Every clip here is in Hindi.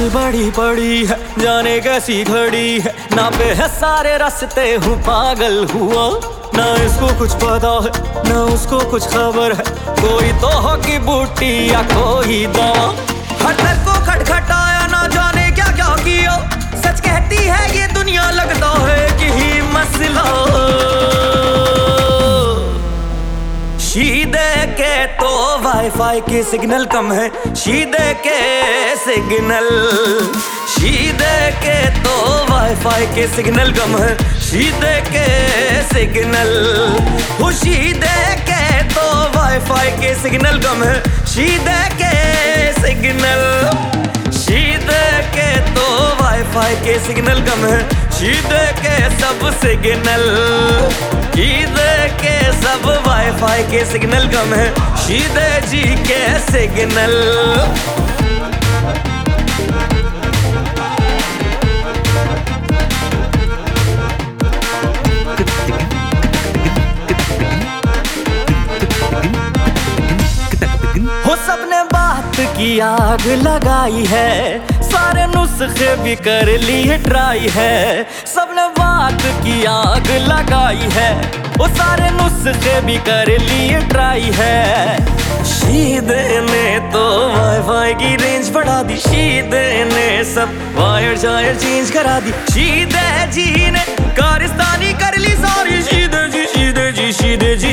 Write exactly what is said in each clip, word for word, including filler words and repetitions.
बड़ी पड़ी है, जाने कैसी घड़ी है, ना पे है सारे रास्ते हूँ पागल हुआ। ना इसको कुछ पता है ना उसको कुछ खबर है, कोई तो हो की बूटी या कोई दवा। हर दर को खटखटाया ना जाने क्या क्या किया, सच कहती है ये दुनिया लगता है कि ही मसला। शीदे के तो वाईफाई के सिग्नल कम है, शीदे के सिग्नल। शीदे के तो वाईफाई के सिग्नल कम है, शीदे के सिग्नल। वो शीदे के तो वाईफाई के सिग्नल कम है, शीदे के सिग्नल। शीदे के तो वाईफाई के सिग्नल कम है, शीदे के सब सिग्नल। शीदे के सब वाईफाई के सिग्नल कम है, शीदे जी के सिग्नल। हो सबने बात की आग लगाई है, सारे नुस्खे भी कर लिए ट्राई है। सबने बात की आग लगाई है, वो सारे नुस्खे भी कर लिए ट्राई है। शीदे ने तो वाईफाई की रेंज बढ़ा दी, शीदे ने सब वायर शायर चेंज करा दी। शीदे जी ने कारिस्तानी कर ली सारी, शीदे जी शीदे जी शीदे जी।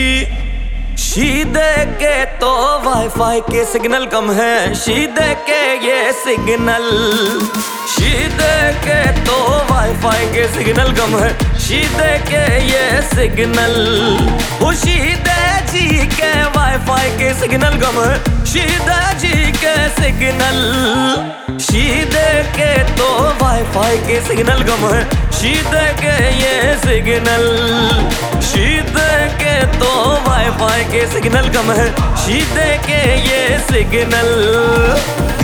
शीदे के तो वाईफाई के सिग्नल कम है, शीदे के ये सिग्नल। शीदे के तो वाईफाई के सिग्नल कम है, शीदे के ये सिग्नल। वो शीदे जी के वाईफाई के सिग्नल कम है, शीदे जी के सिग्नल। शीदे के तो वाईफाई के सिग्नल कम है, शीदे के ये सिग्नल। शीदे के तो वाईफाई के सिग्नल कम है, शीदे के ये सिग्नल।